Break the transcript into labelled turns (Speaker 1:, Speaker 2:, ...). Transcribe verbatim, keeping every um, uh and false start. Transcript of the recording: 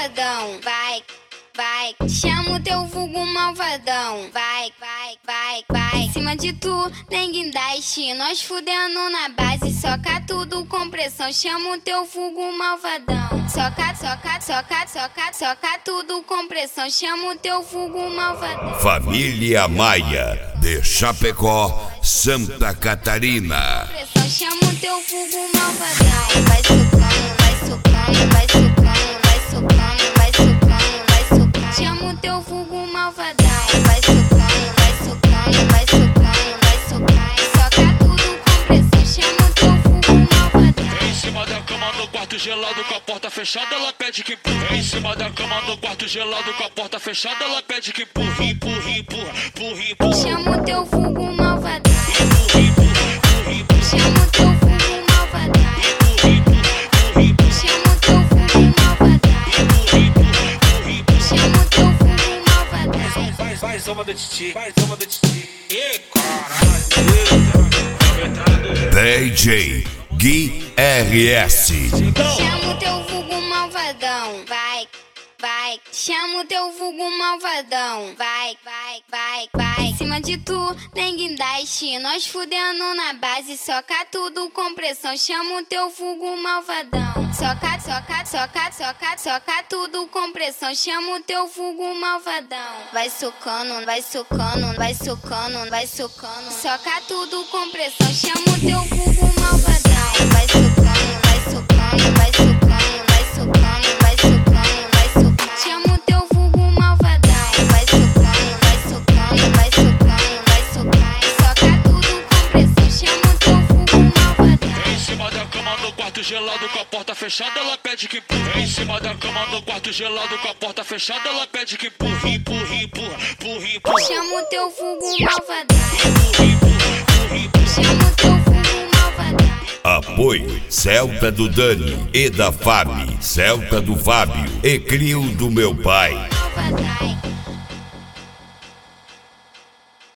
Speaker 1: malvadão, vai, vai. Chama o teu vulgo malvadão, vai, vai, vai, vai. Em cima de tu, nem guindaste, nós fudendo na base. Soca tudo com pressão, chama o teu vulgo malvadão. Soca, soca, soca, soca, soca tudo com pressão, chama o teu vulgo malvadão.
Speaker 2: Família Maia, de Chapecó, Santa Catarina.
Speaker 1: Pressão, chama o teu vulgo malvadão. Vai socando, vai socando, vai socando, vai socando, vai socando, vai socando. Chama o teu vulgo malvadão. Vai socando, vai socando, vai socando, vai socando. Soca tudo com pressão, chama o teu vulgo malvadão.
Speaker 3: Em cima da cama no quarto gelado com a porta fechada, ela pede que empurre. Em cima da cama no quarto gelado com a porta fechada, ela pede que empurre, empurre, empurra, empurre, empurra.
Speaker 1: Chama o teu vulgo malvadão.
Speaker 3: Empurre, empurra, empurre, empurra.
Speaker 1: Chama o teu vulgo malvadão.
Speaker 3: Empurre, empurra, empurre, empurra.
Speaker 1: Chama o teu vulgo malvadão.
Speaker 3: Empurre, empurra, empurre, empurra.
Speaker 1: Chama o teu vulgo malvadão.
Speaker 4: Faz, faz uma do titi, faz uma do titi.
Speaker 3: E caralho,
Speaker 2: D J Gui R S.
Speaker 1: Chama o teu vulgo malvadão, vai, vai. Chama o teu vulgo malvadão, vai, vai, vai, vai. Em cima de tu, nem guindaste, nós fudendo na base. Soca tudo com pressão, chama o teu vulgo malvadão. Soca, soca, soca, soca, soca tudo com pressão, chama o teu vulgo malvadão. Vai socando, vai socando, vai socando, vai socando. Soca tudo com pressão, chama o teu vulgo malvadão. Vai socando, vai socando, vai socando, vai socando, vai socando, vai socando. Chama o teu vulgo malvadão. Vai socando, vai socando, vai socando, vai socando. Soca tudo com pressão, chama o teu vulgo malvadão.
Speaker 3: em cima da cama no quarto gelado com a porta fechada, ela pede que empurre. Em cima da cama no quarto gelado com a porta fechada, ela pede que empurre, empurre, empurra, empurre, empurra.
Speaker 1: Chama o teu vulgo malvadão.
Speaker 3: Empurre, empurra, empurre, empurra.
Speaker 1: Chama o teu vulgo malvadão.
Speaker 2: Apoio Celta do Dani e da Fabi, Celta do Fábio e Crio do meu pai.
Speaker 1: Malvadão.